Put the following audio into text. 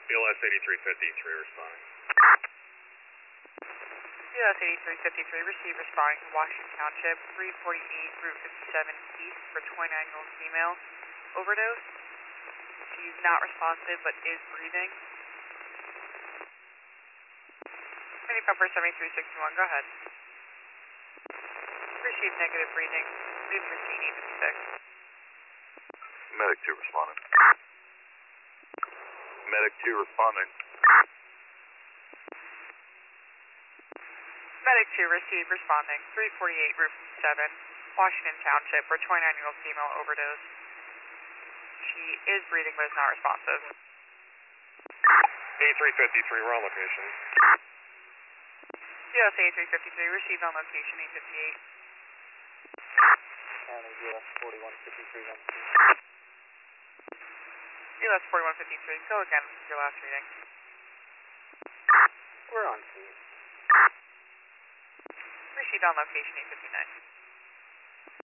BLS 8353 responding. BLS 8353, receive responding to Washington Township, 348 Route 57 East for 29-year-old female. Overdose. She's not responsive but is breathing. Any number 7361, go ahead. Received negative breathing. Leave your scene 856. Medic 2 responding. Medic 2 responding. Medic 2 received responding. 348 Route 57, Washington Township for 29-year-old female overdose. She is breathing but is not responsive. 8353, we're on location. BLS 8353, received on location 858. County BLS 4153, BLS 4153, go again with your last reading. we're on scene. Received on location 859.